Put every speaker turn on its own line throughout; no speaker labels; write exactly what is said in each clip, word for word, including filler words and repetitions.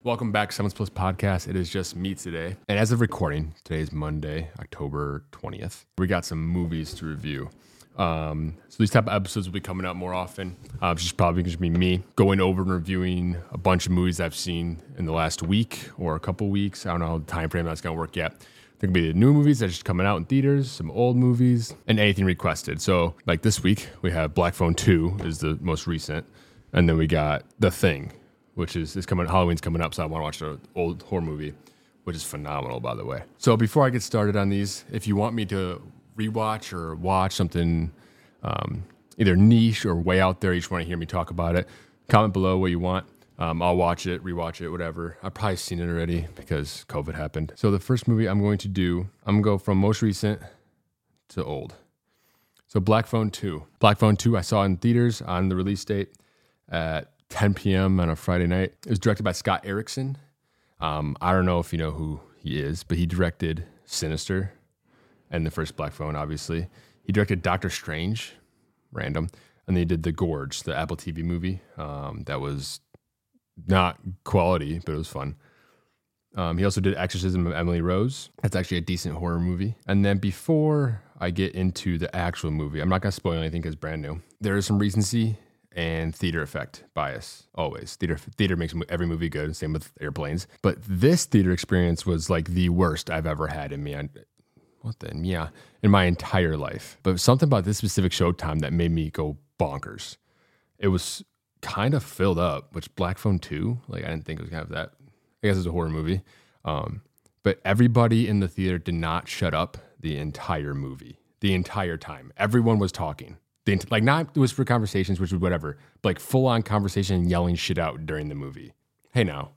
Welcome back to Someone's Plus Podcast. It is just me today. And as of recording, today is Monday, October twentieth. We got some movies to review. Um, so these type of episodes will be coming out more often. Uh, it's just probably going to be me going over and reviewing a bunch of movies I've seen in the last week or a couple weeks. I don't know how the time frame that's going to work yet. There could be the new movies that's just coming out in theaters, some old movies, and anything requested. So like this week, we have Black Phone two is the most recent. And then we got The Thing, which is, is coming, Halloween's coming up, so I want to watch an old horror movie, which is phenomenal, by the way. So before I get started on these, if you want me to rewatch or watch something um, either niche or way out there, you just want to hear me talk about it, comment below what you want. Um, I'll watch it, rewatch it, whatever. I've probably seen it already because COVID happened. So the first movie I'm going to do, I'm going to go from most recent to old. So Black Phone two. Black Phone two I saw in theaters on the release date at ten p.m. on a Friday night. It was directed by Scott Derrickson. Um, I don't know if you know who he is, but he directed Sinister and the first Black Phone, obviously. He directed Doctor Strange, random, and then he did The Gorge, the Apple T V movie. Um, that was not quality, but it was fun. Um, he also did Exorcism of Emily Rose. That's actually a decent horror movie. And then before I get into the actual movie, I'm not going to spoil anything because it's brand new. There is some recency and theater effect bias, always. Theater theater makes every movie good, same with airplanes. But this theater experience was like the worst I've ever had in me. I, what the, yeah, in my entire life. But something about this specific showtime that made me go bonkers. It was kind of filled up, which Black Phone two, like I didn't think it was kind of that. I guess it's a horror movie. Um, but everybody in the theater did not shut up the entire movie, the entire time. Everyone was talking. The, like not whisper conversations, which was whatever, but like full on conversation and yelling shit out during the movie. Hey now,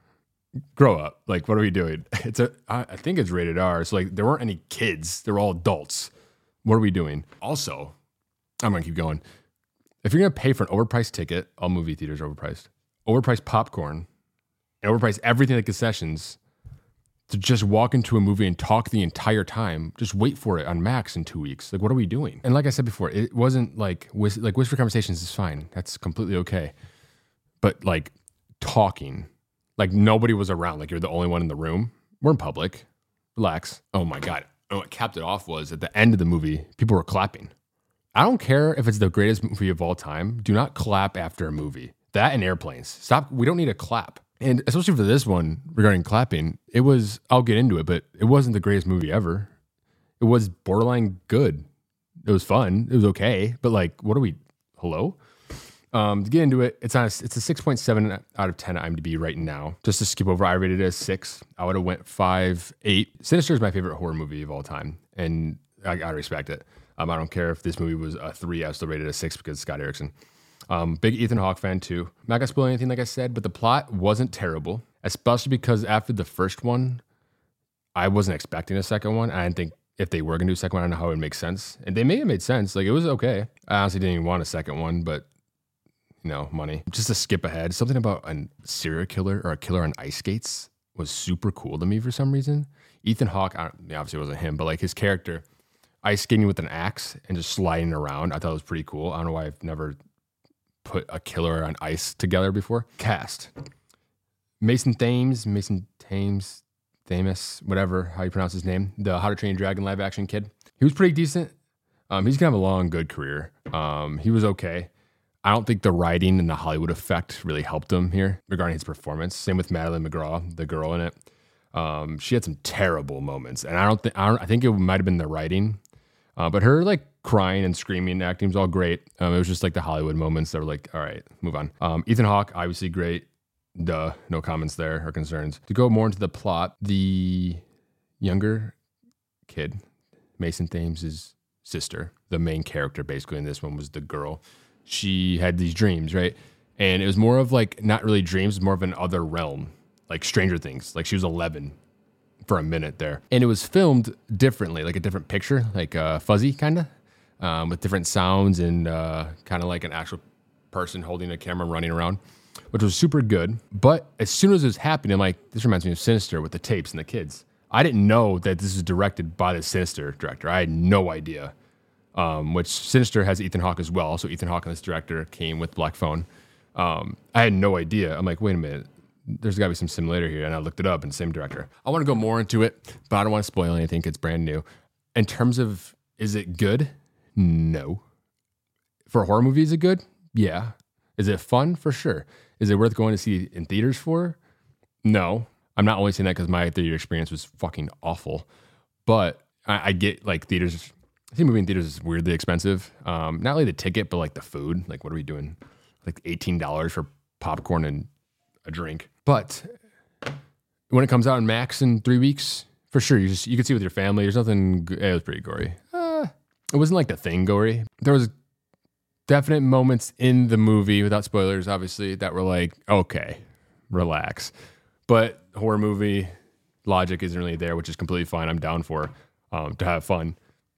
grow up. Like, what are we doing? It's a, I, I think it's rated R. So like there weren't any kids. They were all adults. What are we doing? Also, I'm going to keep going. If you're going to pay for an overpriced ticket, all movie theaters are overpriced, overpriced popcorn, and overpriced everything at concessions to just walk into a movie and talk the entire time, just wait for it on Max in two weeks. Like, what are we doing? And like I said before, it wasn't like, whis- like whisper conversations is fine. That's completely okay. But like talking, like nobody was around. Like you're the only one in the room. We're in public. Relax. Oh my God. And what capped it off was at the end of the movie, people were clapping. I don't care if it's the greatest movie of all time. Do not clap after a movie. That and airplanes. Stop. We don't need a clap. And especially for this one regarding clapping, it was, I'll get into it, but it wasn't the greatest movie ever. It was borderline good. It was fun. It was okay. But like, what are we, hello? Um, to get into it, it's on a, it's a six point seven out of ten IMDb right now. Just to skip over, I rated it as six. I would have went five, eight. Sinister is my favorite horror movie of all time. And I, I respect it. Um, I don't care if this movie was a three, I still rated it a six because Scott Derrickson. Um, big Ethan Hawke fan too. I'm not gonna spoil anything like I said, but the plot wasn't terrible, especially because after the first one, I wasn't expecting a second one. I didn't think if they were gonna do a second one, I don't know how it would make sense. And they may have made sense. Like it was okay. I honestly didn't even want a second one, but you know, money. Just to skip ahead, something about a serial killer or a killer on ice skates was super cool to me for some reason. Ethan Hawke, I don't, obviously it wasn't him, but like his character, ice skating with an axe and just sliding around. I thought it was pretty cool. I don't know why I've never put a killer on ice together before. Cast. Mason Thames, Mason Thames, Thames, whatever, how you pronounce his name. The How to Train Your Dragon live action kid. He was pretty decent. Um, he's going to have a long, good career. Um, he was okay. I don't think the writing and the Hollywood effect really helped him here regarding his performance. Same with Madeline McGraw, the girl in it. Um, she had some terrible moments. And I don't think, I, don't, I think it might have been the writing. Uh, but her like crying and screaming and acting was all great. Um, it was just like the Hollywood moments that were like, all right, move on. Um, Ethan Hawke, obviously great. Duh, no comments there or concerns. To go more into the plot, the younger kid, Mason Thames' sister, the main character basically in this one was the girl. She had these dreams, right? And it was more of like, not really dreams, more of an other realm, like Stranger Things. Like she was eleven for a minute there. And it was filmed differently, like a different picture, like uh, fuzzy kind of, um, with different sounds and uh, kind of like an actual person holding a camera running around, which was super good. But as soon as it was happening, I'm like, this reminds me of Sinister with the tapes and the kids. I didn't know that this was directed by the Sinister director. I had no idea. Um, which Sinister has Ethan Hawke as well. So Ethan Hawke and this director came with Black Phone. Um, I had no idea. I'm like, wait a minute. there's got to be some similarity here. And I looked it up, and same director. I want to go more into it, but I don't want to spoil anything. It's brand new. In terms of, is it good? No. For a horror movie, is it good? Yeah. Is it fun? For sure. Is it worth going to see in theaters for? No. I'm not only saying that because my theater experience was fucking awful, but I, I get like theaters. I think movie in theaters is weirdly expensive. Um, not only the ticket, but like the food. Like, what are we doing? Like eighteen dollars for popcorn and a drink. But when it comes out in Max in three weeks, for sure, you just you can see it with your family. There's nothing. It was pretty gory. Uh, it wasn't like The Thing gory. There was definite moments in the movie, without spoilers, obviously, that were like, okay, relax. But horror movie logic isn't really there, which is completely fine. I'm down for um, to have fun.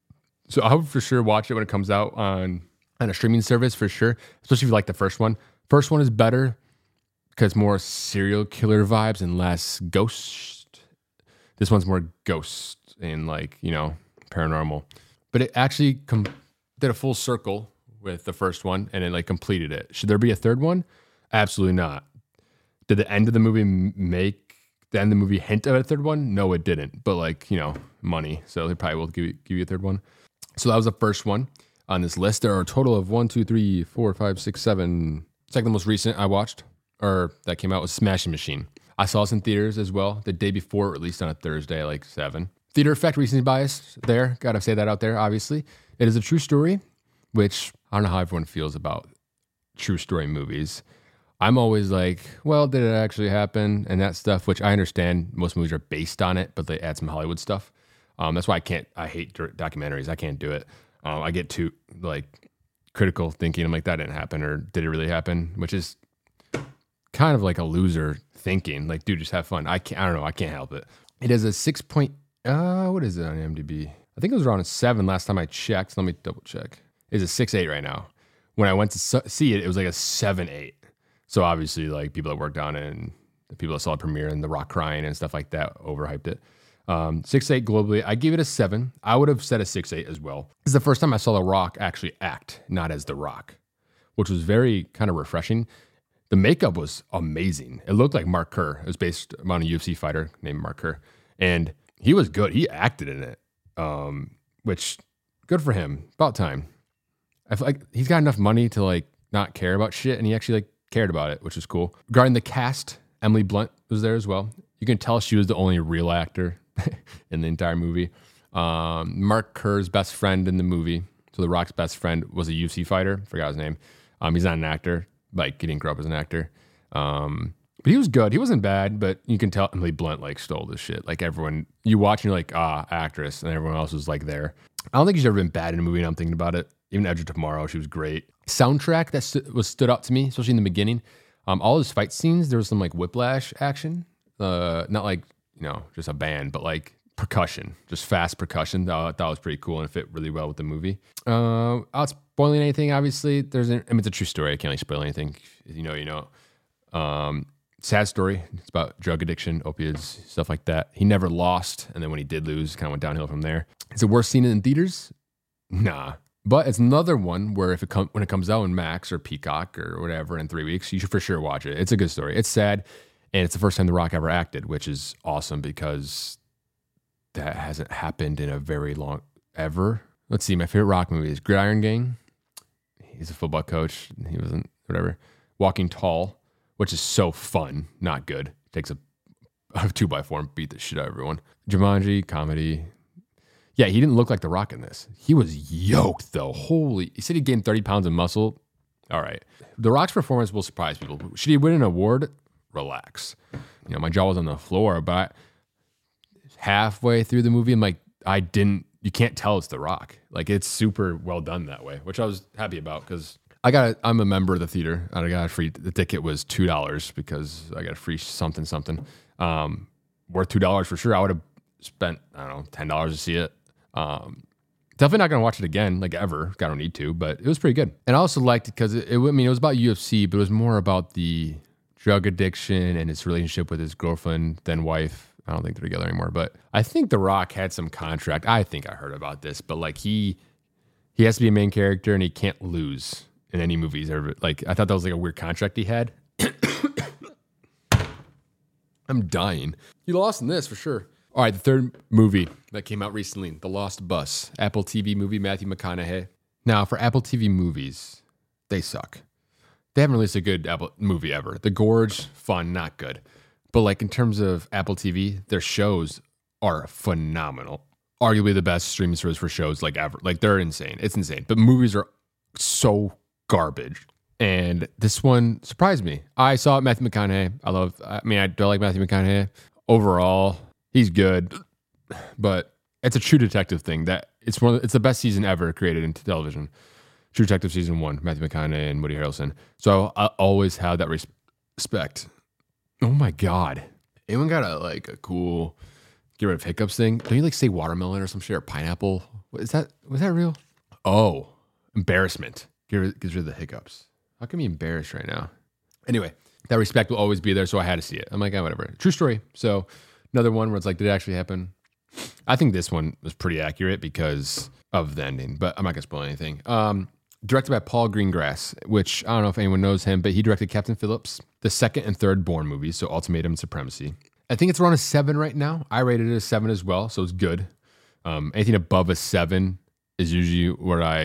So I would for sure watch it when it comes out on, on a streaming service, for sure, especially if you like the first one. First one is better because more serial killer vibes and less ghost. This one's more ghost and like, you know, paranormal. But it actually com- did a full circle with the first one and it like completed it. Should there be a third one? Absolutely not. Did the end of the movie make the end of the movie hint at a third one? No, it didn't. But like, you know, money. So they probably will give you, give you a third one. So that was the first one on this list. There are a total of one, two, three, four, five, six, seven. It's like the most recent I watched or that came out was Smashing Machine. I saw this in theaters as well. The day before, released on a Thursday, like seven. Theater effect, recency bias there. Got to say that out there, obviously. It is a true story, which I don't know how everyone feels about true story movies. I'm always like, well, did it actually happen? And that stuff, which I understand most movies are based on it, but they add some Hollywood stuff. Um, that's why I can't, I hate documentaries. I can't do it. Um, I get too like critical thinking. I'm like, that didn't happen, or did it really happen? Which is kind of like a loser thinking. Like, dude, just have fun. I can't, I don't know. I can't help it. It is a six point, uh, what is it on IMDb? I think it was around a seven last time I checked. Let me double check. It's a six eight right now. When I went to see it, it was like a seven eight. So obviously, like people that worked on it and the people that saw it premiere and The Rock crying and stuff like that overhyped it. Um, six eight globally. I give it a seven. I would have said a six eight as well. This is the first time I saw The Rock actually act, not as The Rock, which was very kind of refreshing. The makeup was amazing. It looked like Mark Kerr. It was based on a U F C fighter named Mark Kerr. And he was good. He acted in it, um, which good for him. About time. I feel like he's got enough money to like not care about shit, and he actually like cared about it, which is cool. Regarding the cast, Emily Blunt was there as well. You can tell she was the only real actor in the entire movie. Um, Mark Kerr's best friend in the movie, so The Rock's best friend, was a U F C fighter. Forgot his name. Um, he's not an actor. Like, he didn't grow up as an actor. Um, but he was good. He wasn't bad, but you can tell Emily Blunt like stole this shit. Like everyone, you watch and you're like, ah, actress, and everyone else was like there. I don't think she's ever been bad in a movie, and I'm thinking about it. Even Edge of Tomorrow, she was great. Soundtrack that st- was stood out to me, especially in the beginning. Um, all those fight scenes, there was some like whiplash action. Uh, not like, you know, just a band, but like percussion, just fast percussion. That, I thought was pretty cool and it fit really well with the movie. Uh, without spoiling anything, obviously, there's an, I mean, it's a true story. I can't really spoil anything. You know, you know. Um, sad story. It's about drug addiction, opiates, stuff like that. He never lost, and then when he did lose, kind of went downhill from there. Is it worth seeing it in theaters? Nah. But it's another one where if it com- when it comes out in Max or Peacock or whatever in three weeks, you should for sure watch it. It's a good story. It's sad, and it's the first time The Rock ever acted, which is awesome because that hasn't happened in a very long ever. Let's see. My favorite Rock movie is Gridiron Gang. He's a football coach. He wasn't whatever. Walking Tall, which is so fun, not good. Takes a, a two by four and beat the shit out of everyone. Jumanji, comedy. Yeah, he didn't look like The Rock in this. He was yoked, though. Holy... He said he gained thirty pounds of muscle. All right. The Rock's performance will surprise people. Should he win an award? Relax. You know, my jaw was on the floor, but halfway through the movie, I'm like, I didn't... You can't tell it's The Rock. Like, it's super well done that way, which I was happy about because I got a, I'm a member of the theater. I got a free... The ticket was two dollars because I got a free something, something. Um, worth two dollars for sure. I would have spent, I don't know, ten dollars to see it. Um, definitely not going to watch it again, like ever. I don't need to, but it was pretty good. And I also liked it because it, it, I mean, it was about U F C, but it was more about the drug addiction and his relationship with his girlfriend, then wife. I don't think they're together anymore, but I think The Rock had some contract. I think I heard about this, but like he, he has to be a main character and he can't lose in any movies ever. Like, I thought that was like a weird contract he had. I'm dying. He lost in this for sure. All right, the third movie that came out recently, The Lost Bus, Apple T V movie, Matthew McConaughey. Now, for Apple T V movies, they suck. They haven't released a good Apple movie ever. The Gorge, fun, not good. But like in terms of Apple T V, their shows are phenomenal. Arguably the best streaming service for shows like ever. Like they're insane. It's insane. But movies are so garbage. And this one surprised me. I saw Matthew McConaughey. I love, I mean, I do like Matthew McConaughey. Overall, he's good. But it's a True Detective thing. That it's one. Of the, it's the best season ever created in television. True Detective season one, Matthew McConaughey and Woody Harrelson. So I always have that res- respect. Oh my God. Anyone got a like a cool get rid of hiccups thing? Don't you like say watermelon or some shit or pineapple? What, is that, was that real? Oh, embarrassment. Get rid, gets rid of the hiccups. How can I be embarrassed right now? Anyway, that respect will always be there. So I had to see it. I'm like, oh, whatever. True story. So another one where it's like, did it actually happen? I think this one was pretty accurate because of the ending, but I'm not going to spoil anything. Um, Directed by Paul Greengrass, which I don't know if anyone knows him, but he directed Captain Phillips, the second and third Bourne movies, so Ultimatum and Supremacy. I think it's around a seven right now. I rated it a seven as well, so it's good. Um, anything above a seven is usually where I,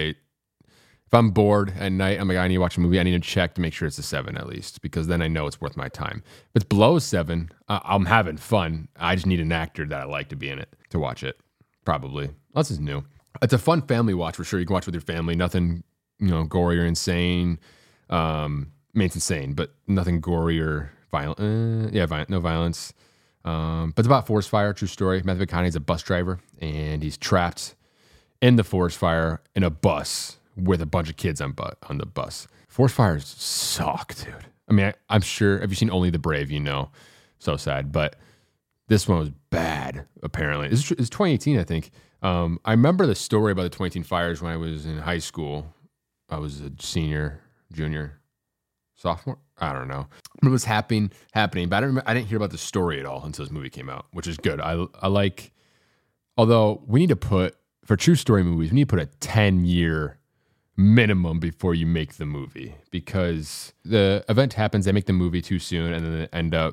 if I'm bored at night, I'm like, I need to watch a movie, I need to check to make sure it's a seven at least, because then I know it's worth my time. If it's below a seven, I- I'm having fun. I just need an actor that I like to be in it to watch it, probably. Unless it's new. It's a fun family watch for sure. You can watch with your family. Nothing, you know, gory or insane. Um, I mean, it's insane, but nothing gory or violent. Uh, yeah, violent, no violence. Um, but it's about forest fire, true story. Matthew McConaughey's a bus driver, and he's trapped in the forest fire in a bus with a bunch of kids on, bu- on the bus. Forest fires suck, dude. I mean, I, I'm sure, have you seen Only the Brave? You know, so sad. But this one was bad, apparently. It's, it's twenty eighteen, I think. Um, I remember the story about the twenty eighteen fires when I was in high school. I was a senior, junior, sophomore. I don't know. It was happening, happening, but I didn't, I didn't hear about the story at all until this movie came out, which is good. I, I like, although we need to put, for true story movies, we need to put a ten year minimum before you make the movie, because the event happens, they make the movie too soon, and then they end up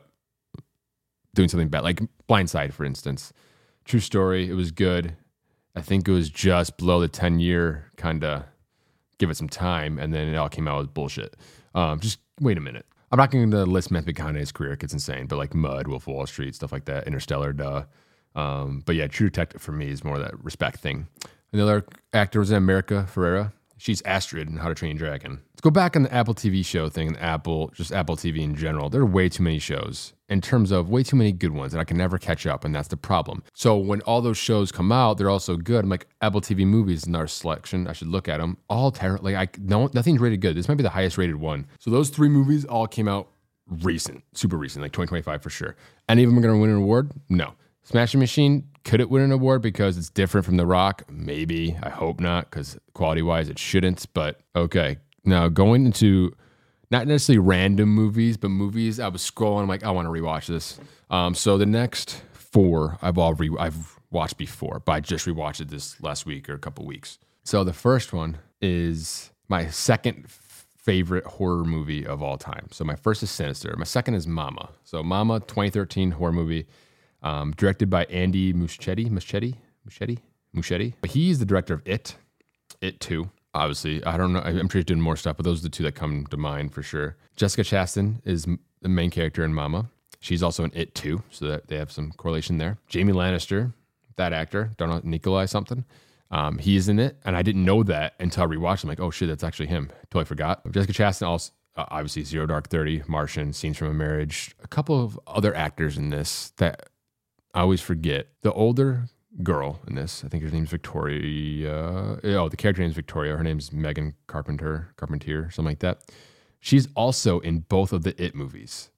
doing something bad, like Blindside, for instance. True story, it was good. I think it was just below the ten year kind of give it some time, and then it all came out with bullshit. Um, just wait a minute. I'm not going to list Matthew McConaughey's career, it gets insane, but like Mud, Wolf of Wall Street, stuff like that, Interstellar, duh. Um, but yeah, True Detective for me is more that respect thing. Another actor was in America Ferrera. She's Astrid in How to Train Your Dragon. Let's go back on the Apple T V show thing and Apple, just Apple T V in general. There are way too many shows in terms of way too many good ones that I can never catch up, and that's the problem. So when all those shows come out, they're also good. I'm like, Apple T V movies in our selection. I should look at them. All terrible. Like I no, nothing's rated good. This might be the highest rated one. So those three movies all came out recent, super recent, like twenty twenty-five for sure. Any of them are going to win an award? No. Smashing Machine, could it win an award because it's different from The Rock? Maybe. I hope not, because quality-wise it shouldn't, but okay. Now, going into not necessarily random movies, but movies, I was scrolling, I'm like, I want to rewatch this. Um, so the next four I've all re- I've watched before, but I just rewatched it this last week or a couple weeks. So the first one is my second f- favorite horror movie of all time. So my first is Sinister. My second is Mama. So Mama, twenty thirteen horror movie. Um, directed by Andy Muschietti, Muschietti, Muschietti, Muschietti. He's the director of It, It two. Obviously, I don't know. I'm sure he's doing more stuff, but those are the two that come to mind for sure. Jessica Chastain is the main character in Mama. She's also in It two, so that they have some correlation there. Jamie Lannister, that actor, don't know, Nikolai something. Um, he's in it, and I didn't know that until I rewatched. I'm like, oh shit, that's actually him. Totally forgot. Jessica Chastain also. Uh, obviously, Zero Dark Thirty, Martian, Scenes from a Marriage. A couple of other actors in this that I always forget. The older girl in this, I think her name's Victoria. Oh, the character name's Victoria. Her name's Megan Carpenter, Carpentier, something like that. She's also in both of the It movies.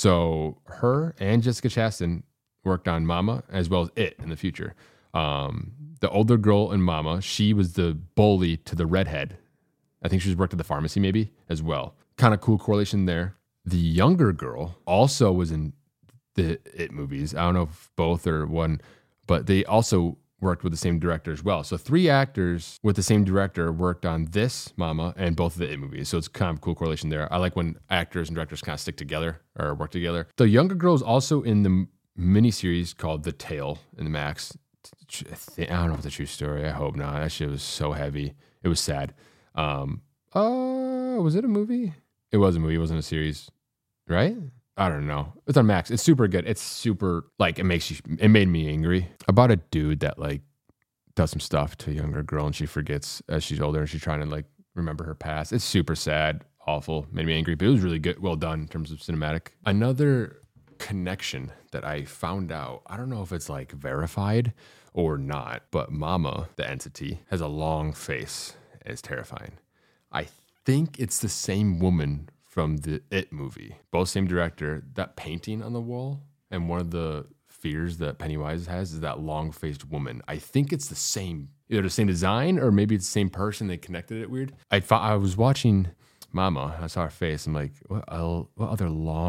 So her and Jessica Chastain worked on Mama as well as It in the future. Um, the older girl in Mama, she was the bully to the redhead. I think she's worked at the pharmacy maybe as well. Kind of cool correlation there. The younger girl also was in the It movies. I don't know if both or one, but they also worked with the same director as well. So three actors with the same director worked on this Mama and both of the It movies. So it's kind of a cool correlation there. I like when actors and directors kind of stick together or work together. The younger girl is also in the miniseries called The Tale in the Max. I don't know if it's a true story. I hope not. That shit was so heavy. It was sad. Um, uh, was it a movie? It was a movie. It wasn't a series, right? I don't know. It's on Max. It's super good. It's super, like, it makes you, it made me angry about a dude that, like, does some stuff to a younger girl and she forgets as she's older and she's trying to, like, remember her past. It's super sad, awful, made me angry, but it was really good, well done in terms of cinematic. Another connection that I found out, I don't know if it's, like, verified or not, but Mama, the entity, has a long face. It's terrifying. I think it's the same woman from the It movie. Both same director. That painting on the wall, and one of the fears that Pennywise has is that long-faced woman. I think it's the same, either the same design or maybe it's the same person. They connected it weird. I thought I was watching Mama. I saw her face. I'm like, what, el- what other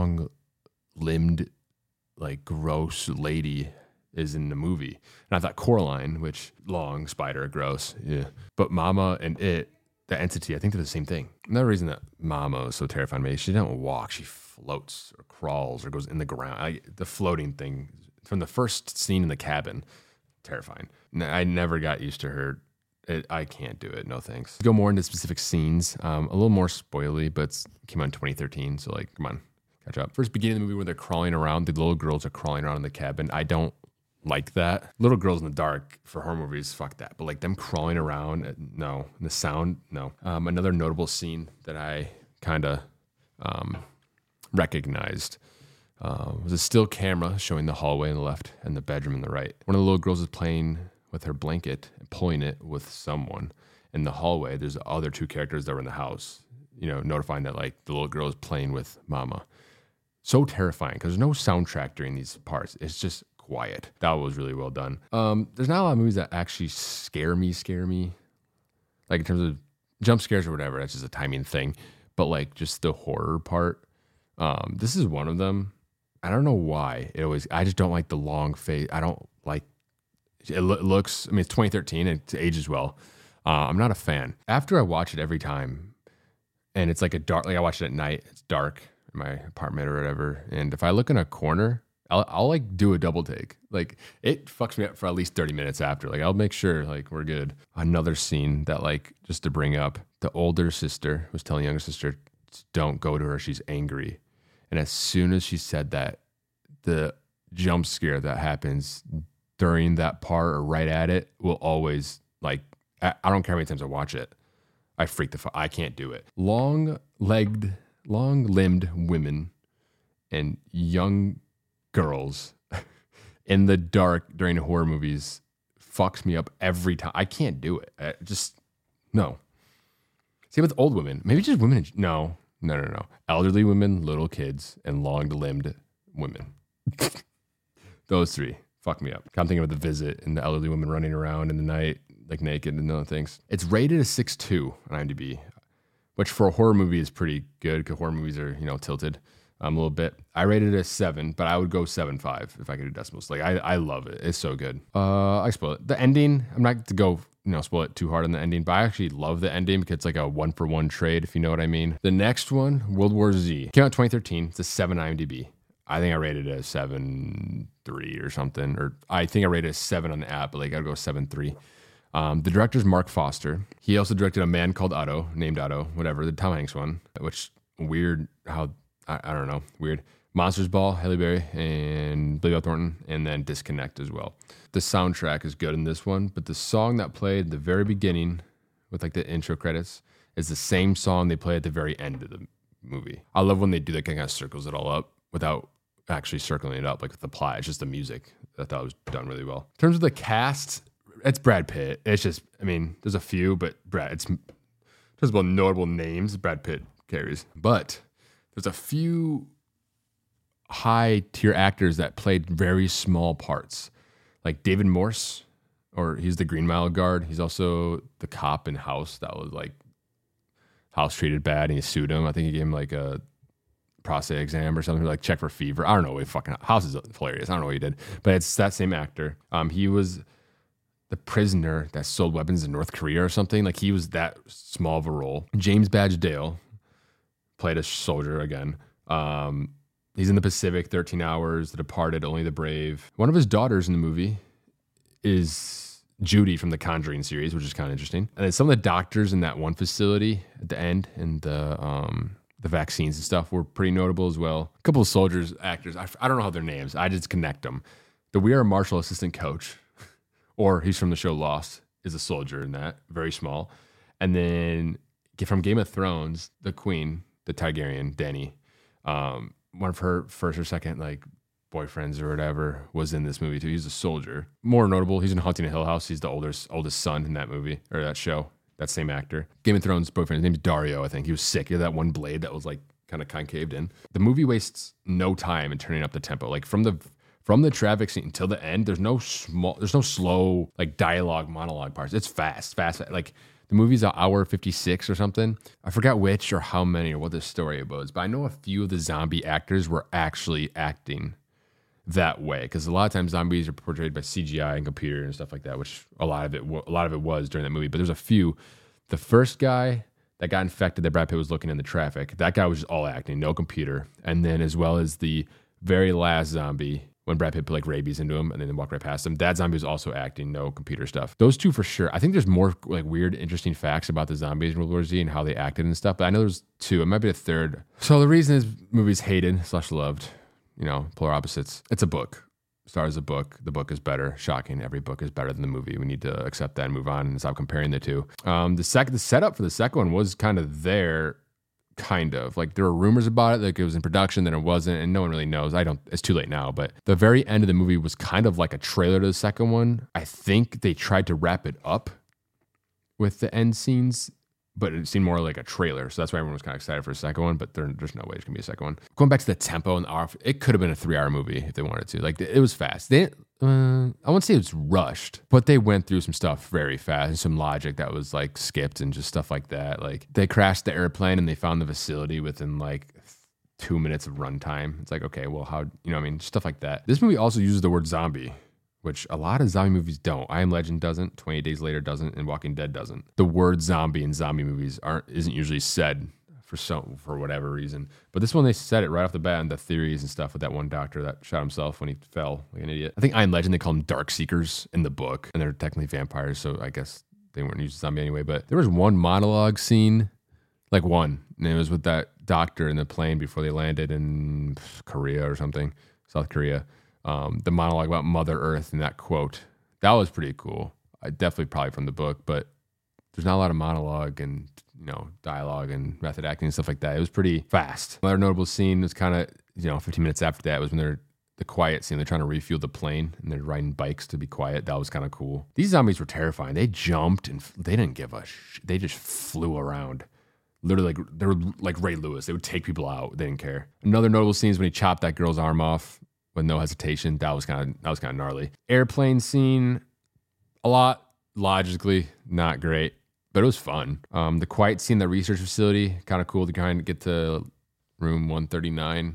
long-limbed, like gross lady is in the movie? And I thought Coraline, which long spider, gross, yeah. But Mama and It, the entity, I think they're the same thing. Another reason that Mama is so terrifying to me, she doesn't walk, she floats or crawls or goes in the ground. I, the floating thing from the first scene in the cabin, terrifying. I never got used to her. It, I can't do it. No thanks. Go more into specific scenes. Um, a little more spoily, but it came out in twenty thirteen. So like, come on, catch up. First beginning of the movie where they're crawling around, the little girls are crawling around in the cabin. I don't like that. Little girls in the dark for horror movies, fuck that. But like them crawling around, no. And the sound, no. Um, another notable scene that I kind of um, recognized uh, was a still camera showing the hallway on the left and the bedroom on the right. One of the little girls is playing with her blanket and pulling it with someone. In the hallway, there's other two characters that were in the house, you know, notifying that like the little girl is playing with Mama. So terrifying because there's no soundtrack during these parts. It's just quiet. That was really well done. Um, there's not a lot of movies that actually scare me, scare me. Like in terms of jump scares or whatever, that's just a timing thing. But like just the horror part, um, this is one of them. I don't know why. It always, I just don't like the long face. I don't like, it lo- looks, I mean, it's twenty thirteen and it ages well. Uh, I'm not a fan. After I watch it every time, and it's like a dark, like I watch it at night, it's dark in my apartment or whatever. And if I look in a corner, I'll, I'll like do a double take. Like it fucks me up for at least thirty minutes after. Like I'll make sure like we're good. Another scene that like, just to bring up, the older sister was telling younger sister, don't go to her. She's angry. And as soon as she said that, the jump scare that happens during that part or right at it will always like, I, I don't care how many times I watch it. I freak the fuck. I can't do it. Long-legged, long-limbed women and young girls in the dark during horror movies fucks me up every time. I can't do it. I just, no. Same with old women. Maybe just women. In, no, no, no, no. Elderly women, little kids, and long-limbed women. Those three fuck me up. I'm thinking of The Visit and the elderly women running around in the night, like naked and other things. It's rated a six two on IMDb, which for a horror movie is pretty good because horror movies are, you know, tilted. Um, a little bit. I rated it a seven, but I would go seven five if I could do decimals. Like I, I love it. It's so good. Uh, I spoil it. The ending. I'm not to go, you know, spoil it too hard on the ending, but I actually love the ending because it's like a one for one trade, if you know what I mean. The next one, World War Z, came out twenty thirteen. It's a seven on IMDb. I think I rated it a seven three or something, or I think I rated it a seven on the app, but like I'd go seven three. Um, the director's Mark Foster. He also directed A Man Called Otto, named Otto, whatever, the Tom Hanks one, which weird how. I, I don't know, weird. Monsters Ball, Halle Berry, and Billy Bob Thornton, and then Disconnect as well. The soundtrack is good in this one, but the song that played at the very beginning with like the intro credits is the same song they play at the very end of the movie. I love when they do that, kind of circles it all up without actually circling it up like with the plot. It's just the music. I thought was done really well. In terms of the cast, it's Brad Pitt. It's just, I mean, there's a few, but Brad, it's just about notable names Brad Pitt carries. But there's a few high tier actors that played very small parts, like David Morse, or he's the Green Mile guard. He's also the cop in House that was like House treated bad and he sued him. I think he gave him like a prostate exam or something, like check for fever. I don't know. What fucking House is hilarious. I don't know what he did, but it's that same actor. Um, he was the prisoner that sold weapons in North Korea or something. Like he was that small of a role. James Badge Dale played a soldier again. Um, he's in the Pacific, thirteen hours, The Departed, Only the Brave. One of his daughters in the movie is Judy from the Conjuring series, which is kind of interesting. And then some of the doctors in that one facility at the end and the um, the vaccines and stuff were pretty notable as well. A couple of soldiers, actors, I, I don't know how their names. I just connect them. The We Are Marshall assistant coach, or he's from the show Lost, is a soldier in that, very small. And then from Game of Thrones, the queen, the Targaryen, Dany, um, one of her first or second like boyfriends or whatever was in this movie too. He's a soldier. More notable, he's in Haunting of Hill House. He's the oldest oldest son in that movie or that show. That same actor. Game of Thrones boyfriend, his name's Dario, I think. He was sick. He had that one blade that was like kind of concaved in. The movie wastes no time in turning up the tempo. Like from the from the traffic scene until the end, there's no small, there's no slow like dialogue monologue parts. It's fast, fast. Like the movie's an hour fifty-six or something. I forgot which or how many or what the story was, but I know a few of the zombie actors were actually acting that way because a lot of times zombies are portrayed by C G I and computer and stuff like that, which a lot of it a lot of it was during that movie. But there's a few. The first guy that got infected that Brad Pitt was looking in the traffic, that guy was just all acting, no computer. And then as well as the very last zombie when Brad Pitt put like rabies into him and then walked right past him, that zombie was also acting, no computer stuff. Those two for sure. I think there's more like weird, interesting facts about the zombies in World War Z and how they acted and stuff. But I know there's two. It might be a third. So the reason this movie's hated slash loved, you know, polar opposites. It's a book. Stars a book. The book is better. Shocking. Every book is better than the movie. We need to accept that and move on and stop comparing the two. Um, the second, the setup for the second one was kind of there, kind of like there were rumors about it, like it was in production, then it wasn't, and no one really knows. I don't. It's too late now. But the very end of the movie was kind of like a trailer to the second one. I think they tried to wrap it up with the end scenes, but it seemed more like a trailer. So that's why everyone was kind of excited for a second one, but there, there's no way it's going to be a second one. Going back to the tempo and the hour, it could have been a three-hour movie if they wanted to. Like, it was fast. They, uh, I won't say it was rushed, but they went through some stuff very fast and some logic that was, like, skipped and just stuff like that. Like, they crashed the airplane and they found the facility within, like, two minutes of runtime. It's like, okay, well, how, you know what I mean? Stuff like that. This movie also uses the word zombie, which a lot of zombie movies don't. I Am Legend doesn't, twenty-eight Days Later doesn't, and Walking Dead doesn't. The word zombie in zombie movies aren't isn't usually said for some for whatever reason. But this one they said it right off the bat in the theories and stuff with that one doctor that shot himself when he fell like an idiot. I think I Am Legend they call them Dark Seekers in the book, and they're technically vampires, so I guess they weren't using zombie anyway. But there was one monologue scene, like one, and it was with that doctor in the plane before they landed in Korea or something, South Korea. Um, the monologue about Mother Earth and that quote, that was pretty cool. I definitely probably from the book, but there's not a lot of monologue and, you know, dialogue and method acting and stuff like that. It was pretty fast. Another notable scene was kind of, you know, fifteen minutes after that was when they're the quiet scene. They're trying to refuel the plane and they're riding bikes to be quiet. That was kind of cool. These zombies were terrifying. They jumped and they didn't give a sh- they just flew around. Literally, like, they were like Ray Lewis. They would take people out. They didn't care. Another notable scene is when he chopped that girl's arm off with no hesitation. That was kind of that was kind of gnarly. Airplane scene, a lot logically not great, but it was fun. Um, the quiet scene, the research facility, kind of cool to kind of get to room one thirty-nine,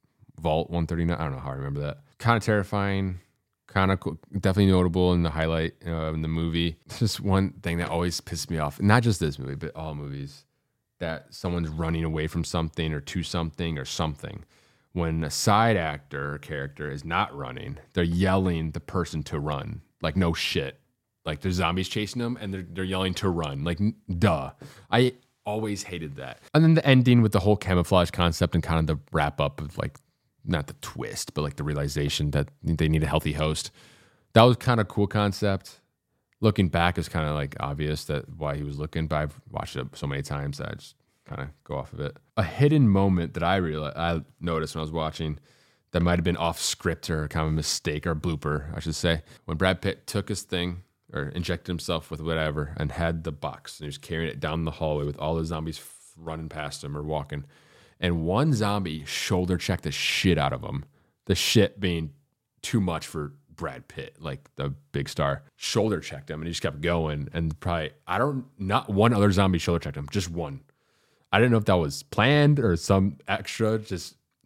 vault one thirty-nine. I don't know how I remember that. Kind of terrifying, kind of cool, definitely notable in the highlight uh, in the movie. Just one thing that always pissed me off, not just this movie, but all movies, that someone's running away from something or to something or something. When a side actor or character is not running, they're yelling the person to run. Like, no shit. Like, there's zombies chasing them, and they're, they're yelling to run. Like, duh. I always hated that. And then the ending with the whole camouflage concept and kind of the wrap up of, like, not the twist, but, like, the realization that they need a healthy host. That was kind of cool concept. Looking back, it's kind of, like, obvious that why he was looking, but I've watched it so many times that I just kind of go off of it. A hidden moment that I realized, I noticed when I was watching that might have been off script or kind of a mistake or blooper, I should say. When Brad Pitt took his thing or injected himself with whatever and had the box and he was carrying it down the hallway with all the zombies running past him or walking. And one zombie shoulder checked the shit out of him. The shit being too much for Brad Pitt, like the big star. Shoulder checked him and he just kept going. And probably, I don't, not one other zombie shoulder checked him, just one. I didn't know if that was planned or some extra, just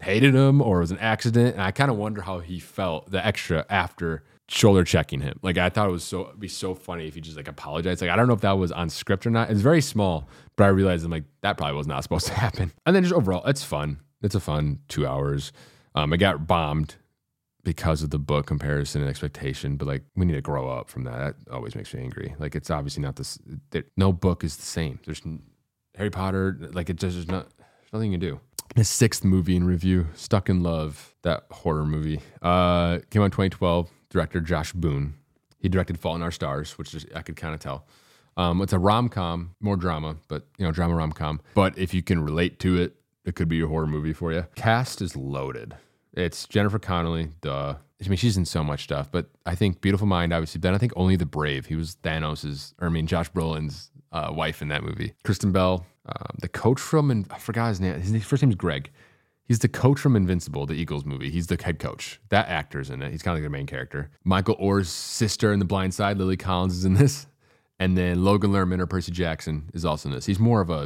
hated him or it was an accident. And I kind of wonder how he felt, the extra after shoulder checking him. Like, I thought it was so, it'd be so funny if he just like apologized. Like, I don't know if that was on script or not. It's very small, but I realized I'm like, that probably was not supposed to happen. And then just overall, it's fun. It's a fun two hours. Um, I got bombed because of the book comparison and expectation, but like, we need to grow up from that. That always makes me angry. Like, it's obviously not this, there, no book is the same. There's Harry Potter, like it just, there's not, there's nothing you can do. His sixth movie in review, Stuck in Love, that horror movie, uh, came out in twenty twelve, director Josh Boone. He directed Fault in Our Stars, which is, I could kind of tell. Um, it's a rom-com, more drama, but you know, drama rom-com. But if you can relate to it, it could be a horror movie for you. Cast is loaded. It's Jennifer Connelly, duh. I mean, she's in so much stuff, but I think Beautiful Mind, obviously. Then I think Only the Brave. He was Thanos's, or I mean, Josh Brolin's uh, wife in that movie. Kristen Bell, um, the coach from, I forgot his name. His first name is Greg. He's the coach from Invincible, the Eagles movie. He's the head coach. That actor's in it. He's kind of like the main character. Michael Orr's sister in The Blind Side, Lily Collins, is in this. And then Logan Lerman or Percy Jackson is also in this. He's more of a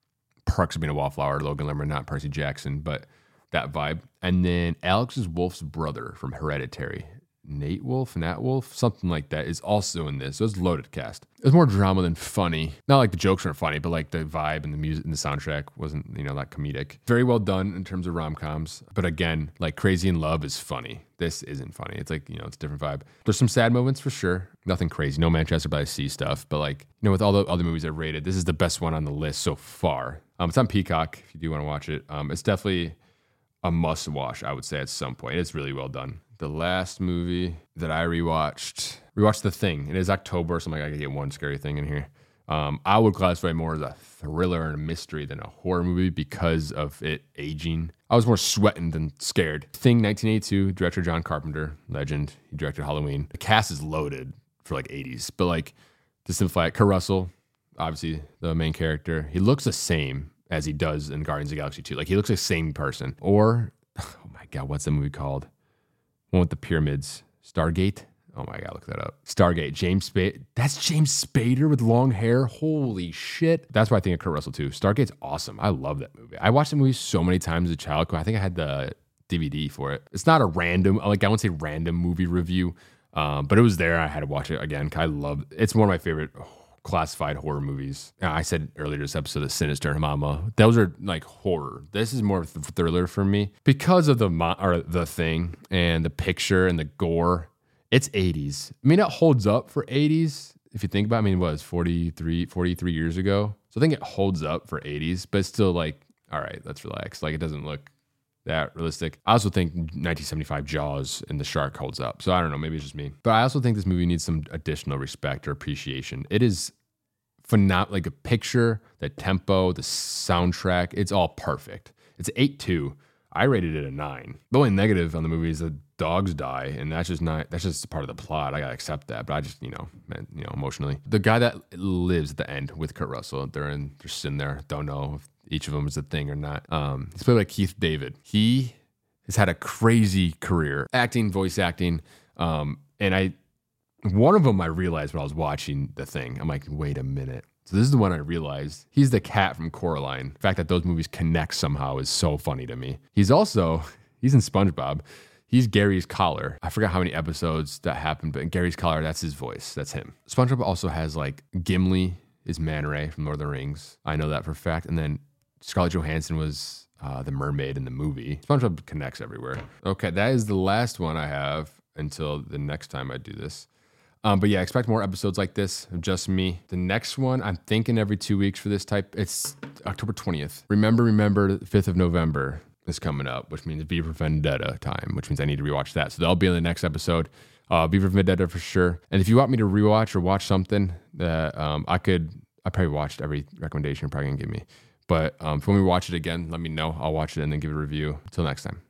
Perks of Being a Wallflower, Logan Lerman, not Percy Jackson, but that vibe. And then Alex Wolff's brother from Hereditary, Nate Wolff, Nat Wolff, something like that, is also in this. So it's loaded cast. It's more drama than funny. Not like the jokes aren't funny, but like the vibe and the music and the soundtrack wasn't, you know, that comedic. Very well done in terms of rom-coms. But again, like Crazy in Love is funny. This isn't funny. It's like, you know, it's a different vibe. There's some sad moments for sure. Nothing crazy. No Manchester by the Sea stuff. But like, you know, with all the other movies I've rated, this is the best one on the list so far. Um, it's on Peacock if you do want to watch it. Um, it's definitely a must watch, I would say, at some point. It's really well done. The last movie that I rewatched, rewatched The Thing. It is October, so I'm like, I can get one scary thing in here. Um, I would classify it more as a thriller and a mystery than a horror movie because of it aging. I was more sweating than scared. Thing, nineteen eighty-two, director John Carpenter, legend. He directed Halloween. The cast is loaded for like eighties, but like to simplify it, Kurt Russell, obviously the main character, he looks the same as he does in Guardians of the Galaxy two. Like, he looks the same person. Or, oh my God, what's that movie called? One with the pyramids. Stargate? Oh my God, look that up. Stargate. James Spader. That's James Spader with long hair. Holy shit. That's why I think of Kurt Russell too. Stargate's awesome. I love that movie. I watched the movie so many times as a child. I think I had the D V D for it. It's not a random, like I won't say random movie review, um, but it was there. I had to watch it again. I love it. It's one of my favorite classified horror movies. I said earlier this episode of Sinister and Mama. Those are like horror. This is more thriller for me because of the mo- or the thing and the picture and the gore. It's eighties. I mean, it holds up for eighties. If you think about it, I mean, it was forty-three, forty-three years ago. So I think it holds up for eighties, but it's still like, all right, let's relax. Like, it doesn't look that realistic. I also think nineteen seventy-five Jaws and the shark holds up. So I don't know, maybe it's just me. But I also think this movie needs some additional respect or appreciation. It is phenomenal, like a picture, the tempo, the soundtrack, it's all perfect. It's eight two. I rated it a nine. The only negative on the movie is that dogs die, and that's just not, that's just part of the plot. I gotta accept that, but I just, you know, man, you know, emotionally. The guy that lives at the end with Kurt Russell, they're in, they're sitting there, don't know if each of them is a thing or not. Um, he's played by Keith David. He has had a crazy career, acting, voice acting, um, and I, one of them I realized when I was watching The Thing. I'm like, wait a minute. So this is the one I realized. He's the cat from Coraline. The fact that those movies connect somehow is so funny to me. He's also, he's in SpongeBob. He's Gary's collar. I forgot how many episodes that happened, but in Gary's collar, that's his voice. That's him. SpongeBob also has like Gimli is Man Ray from Lord of the Rings. I know that for a fact. And then Scarlett Johansson was uh, the mermaid in the movie. SpongeBob connects everywhere. Okay, that is the last one I have until the next time I do this. Um, but yeah, expect more episodes like this of just me. The next one, I'm thinking every two weeks for this type. It's October twentieth. Remember, remember, the fifth of November is coming up, which means V for Vendetta time, which means I need to rewatch that. So that'll be in the next episode. Uh, V for Vendetta for sure. And if you want me to rewatch or watch something that um, I could, I probably watched every recommendation you're probably gonna give me. But um, if you want me to watch it again, let me know. I'll watch it and then give it a review. Until next time.